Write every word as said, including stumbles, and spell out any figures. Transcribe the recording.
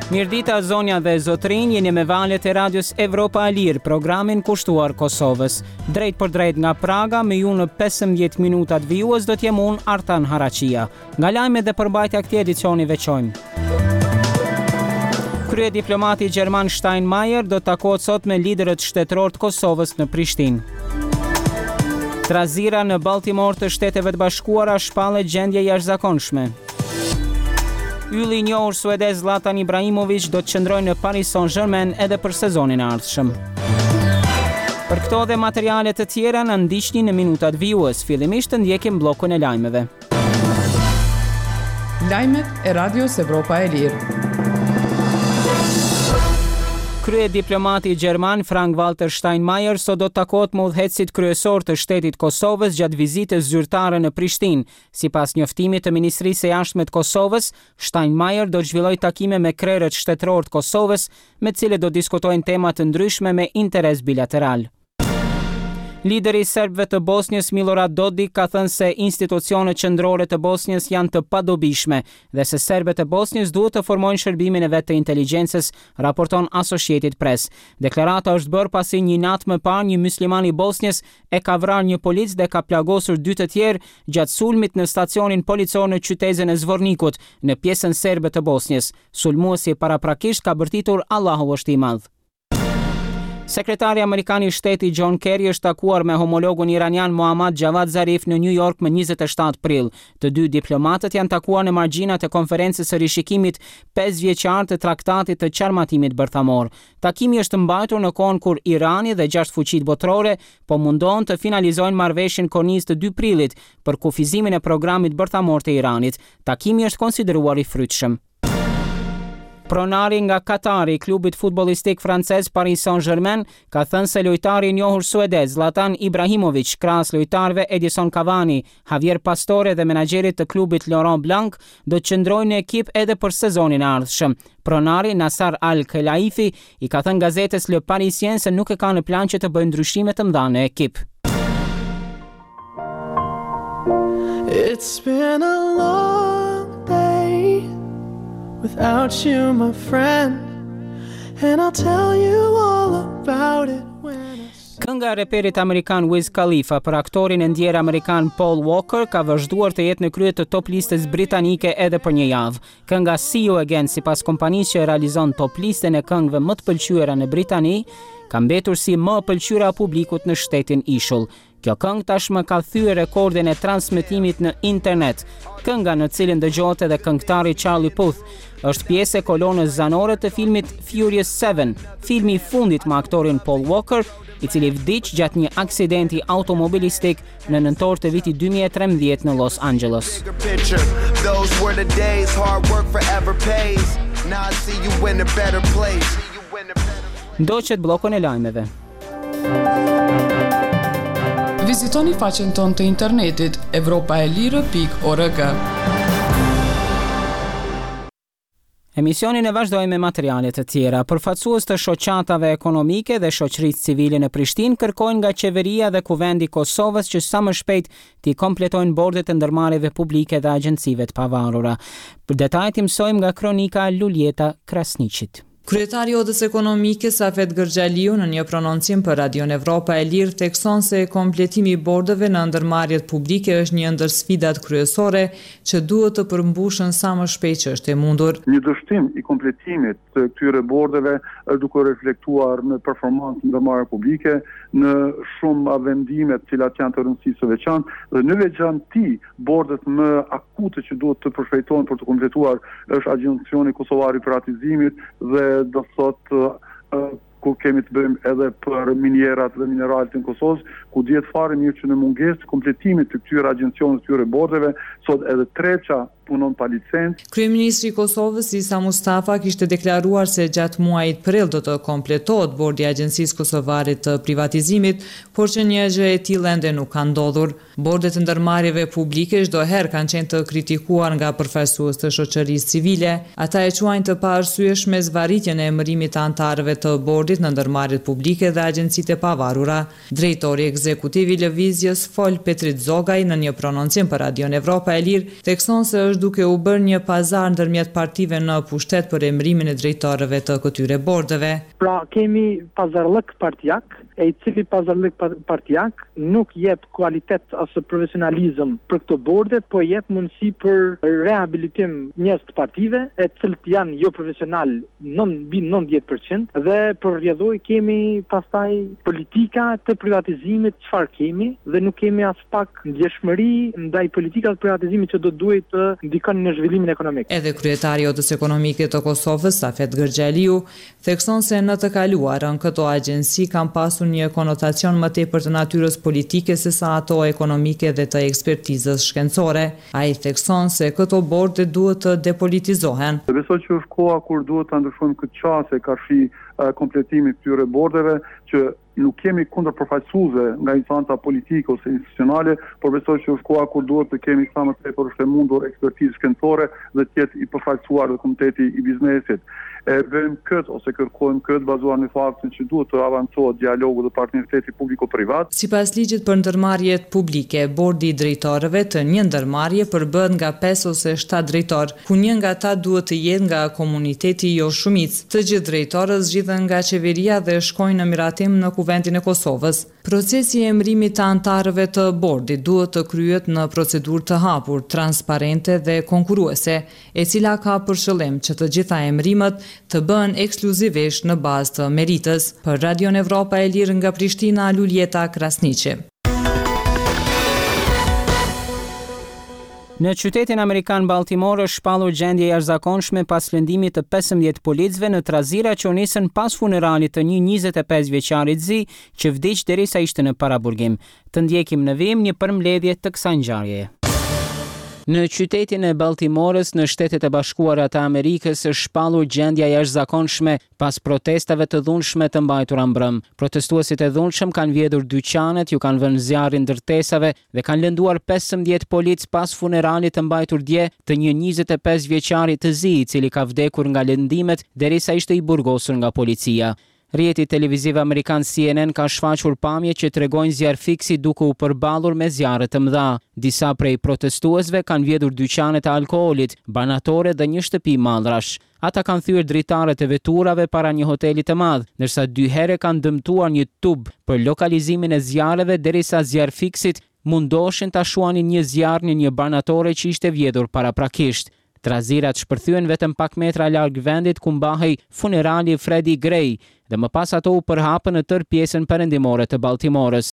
Mirdita zonja dhe zotrin, jeni me valët e radios Evropa e Lirë, programin kushtuar Kosovës. Drejt për drejt nga Praga, me ju në pesëmbëdhjetë minutat vijues do t'jem unë Artan Haraqia. Nga lajme dhe përbajtja këtij edicioni veçojmë. Krye diplomati Gjerman Steinmeier do takohet sot me liderët shtetëror të Kosovës në Prishtinë. Trazira në Baltimore të Shteteve të Bashkuara shpallet gjendje jashtëzakonshme. Ylli i njohur suedez Zlatan Ibrahimović do të qëndrojë në Paris Saint-Germain edhe për sezonin e ardhshëm. Për këto dhe materiale të tjera na ndiqni në minutat vijues. Fillimisht të ndjekim bllokun e lajmeve. Lajmet e Radios Evropa e Lirë. Krye diplomati Gjerman Frank-Walter Steinmeier sot do të takohet me udhëheqësit kryesor të shtetit Kosovës gjatë vizitës zyrtare në Prishtinë. Sipas njoftimit të Ministrisë së Jashtme të Kosovës, Steinmeier do të zhvillojë takime me krerët shtetëror të Kosovës, me të cilët do diskutojnë tema të ndryshme me interes bilateral. Lideri i serbëve të Bosnjës Milorad Dodik ka thënë se institucionet qendrore të Bosnjës janë të padobishme dhe se serbët e Bosnjës duhet të formojnë shërbimin e vet të inteligjencës, raporton Associated Press. Deklarata është bërë pasi një natë më parë një musliman i Bosnjës e ka vrarë një polic dhe ka plagosur dy të tjerë gjatë sulmit në stacionin policor në qytetin e Zvornikut, në pjesën serbe të Bosnjës. Sulmuesi paraprakisht ka bërtitur Allahu është i madh. Sekretari Amerikan i Shtetit John Kerry është takuar me homologun iranian Mohammad Javad Zarif në New York më njëzet e shtatë prill. Të dy diplomatët janë takuar në margjinat e konferencës së rishikimit pesë vjeçar të traktatit të qarmatimit bërthamor. Takimi është mbajtur në kohën kur Irani dhe gjashtë fuqitë botërore po mundohen të finalizojnë marrëveshjen kornizë të dy prillit për kufizimin e programit bërthamor të Iranit. Takimi është konsideruar i frytshëm. Pronari nga Katari, klubit futbollistik francez Paris Saint-Germain, ka thënë se lojtari i njohur suedez Zlatan Ibrahimović, krahas lojtarëve Edison Cavani, Javier Pastore dhe menaxherit të klubit Laurent Blanc, do të qëndrojnë në ekip edhe për sezonin e ardhshëm. Pronari Nasar Al-Khelaifi i ka thënë gazetës Le Parisien se nuk e ka në plan që të bëjë ndryshime të mëdha në ekip. It's been a long day without you, my friend, and I'll tell you all about it when I... Kënga e reperit amerikan Wiz Khalifa për aktorin e ndjer amerikan Paul Walker ka vazhduar të jetë në krye të top listës britanike edhe për një javë. Kënga See You Again, sipas kompanisë që realizon top listën e këngëve më të pëlqyera në Britani, ka mbetur si më e pëlqyera publikut në shtetin Ishull. Kjo këngë tashmë ka thyer rekordin e transmetimit në internet. Kënga në cilën dëgjohet edhe këngëtari Charlie Puth është pjesë e kolonës zanore të filmit Furious seven, filmi i fundit me aktorin Paul Walker, i cili vdiq gjatë një aksidenti automobilistik në nëntor të vitit dy mijë e trembëdhjetë në Los Angeles. Ndoqet bllokun e lajmeve. Vizitoni faqen tonë të internetit evropaelire pikë org. Emisionin e vazhdojmë me materiale të tjera. Përfaqësues të shoqatave ekonomike dhe shoqërisë civile në Prishtinë kërkojnë nga qeveria dhe kuvendi i Kosovës që sa më shpejt të kompletojnë bordet e ndërmarrjeve publike dhe agjencive të pavarura. Për detajet i mësojmë nga kronika Luljeta Krasniqit. Kryetari i Odës Ekonomike Safet Gërxhaliu në një prononcim për Radion Evropa e Lirë thekson se kompletimi i bordeve në ndërmarrjet publike është një ndër sfidat kryesore që duhet të përmbushen sa më shpejt që është e mundur. Një dështim i kompletimit të këtyre bordeve është duke reflektuar në performancën e ndërmarrjeve publike, në shumë vendime të cilat janë të rëndësisë së veçantë dhe në veçanti bordet më akute që duhet të përshpejtohen për të kompletuar është Agjencioni Kosovar i Privatizimit dhe do thot uh, ku kemi të bëjmë edhe për minierat dhe mineralet në Kosovë, ku dihet fare mirë që në mungesë të kompletimit të këtyre agjencioneve, të këtyre bordeve, sot edhe treqa punon pa licencë. Kryeministri i Kosovës Isa Mustafa kishte deklaruar se gjatë muajit prill do të kompletohet bordi i Agjencisë Kosovare të Privatizimit, por që një gjë e tillë ende nuk ka ndodhur. Bordet e ndërmarrjeve publike çdo herë kanë qenë të kritikuar nga përfaqësues të shoqërisë civile. Ata e quajnë të paarsyeshme zvarritjen e emërimit të anëtarëve të bordit në ndërmarrjet publike dhe agjencitë e pavarura. Drejtori ekzekutiv i lëvizjes Fol Petrit Zogaj në një prononcim për Radion Evropa e Lirë thekson se është duke u bërë një pazar ndërmjet partive në pushtet për emërimin e drejtorëve të këtyre bordeve. Pra kemi pazarllëk partijak, e i cili pazarllëk partijak nuk jep kualitet ose profesionalizëm për këto borde, po jep mundësi për rehabilitim njerëz të partive, e cilët janë jo profesional mbi nëntëdhjetë përqind, dhe për rrjedhoj kemi pastaj politika të privatizimit çfarë kemi, dhe nuk kemi as pak ndjeshmëri ndaj politikave të privatizimit që do duhet të ndikojnë në zhvillimin ekonomik. Edhe kryetari i Odës Ekonomike të Kosovës, Safet Gërxhaliu, thekson se në të kaluarën këto agjenci kanë pasur një konotacion më tepër të natyrës politike se sa ato ekonomike dhe të ekspertizës shkencore. Ai thekson se këto borde duhet të depolitizohen. Besoj që është koha kur duhet ta ndryshojmë këtë çështje kashi kompletimi këtyre bordeve, që nuk kemi kundër përfaqësuese nga instanca politike ose institucionale, por besoj që është koha kur duhet të kemi sa më tepër është e mundur ekspertizë shkencore dhe të jetë i përfaqësuar dhe komiteti i biznesit. E bëjmë këtë ose kërkojmë këtë bazuar në faktin që duhet të avancohet dialogu dhe partneriteti publiko-privat. Sipas ligjit për ndërmarrjet publike, bordi i drejtorëve të një ndërmarrje përbëhet nga pesë ose shtatë drejtor, ku një nga ata duhet të jetë nga komuniteti jo shumicë. Të gjithë drejtorët zgjidhen nga qeveria dhe shkojnë në miratim në Kuvendin e Kosovës. Procesi i emërimit të antarëve të bordit duhet të kryhet në procedurë të hapur, transparente dhe konkurruese, e cila ka për qëllim që të gjitha emërimet të bëhen ekskluzivisht në bazë të meritës. Për Radion Evropa e Lirë nga Prishtina, Luljeta Krasniqi. Në qytetin amerikan Baltimore është shpallur gjendje e jashtëzakonshme pas lëndimit të pesëmbëdhjetë policëve në trazira që u nisën pas funeralit të një njëzet e pesë vjeçarit zi që vdiq derisa ishte në paraburgim. Të ndjekim në vim një përmbledhje të kësaj ngjarjeje. Në qytetin e Baltimores në Shtetet e Bashkuara të Amerikës është shpallur gjendja e jashtëzakonshme pas protestave të dhunshme të mbajtura mbrëm. Protestuesit e dhunshëm kanë vjedhur dyqanet, ju kanë vënë zjarrin ndërtesave dhe kanë lënduar pesëmbëdhjetë polic pas funeralit të mbajtur dje të një njëzet e pesë vjeçari të zi, i cili ka vdekur nga lëndimet derisa ishte i burgosur nga policia. Rjeti televiziv amerikan C N N ka shfaqur pamje që tregojnë zjarrfiksi duke u përballur me zjarre të mëdha. Disa prej protestuesve kanë vjedhur dyqanet e alkoolit, banatore dhe një shtëpi mallrash. Ata kanë thyer dritaret e veturave para një hoteli të madh, ndërsa dy herë kanë dëmtuar një tub për lokalizimin e zjarreve derisa zjarrfiksit mundoshin ta shuanin një zjarr në një banatore që ishte vjedhur paraprakisht. Trazirat shpërthyen vetëm pak metra larg vendit ku mbahej funerali Freddie Gray dhe më pas ato u përhapën në tërë pjesën perëndimore të Baltimores.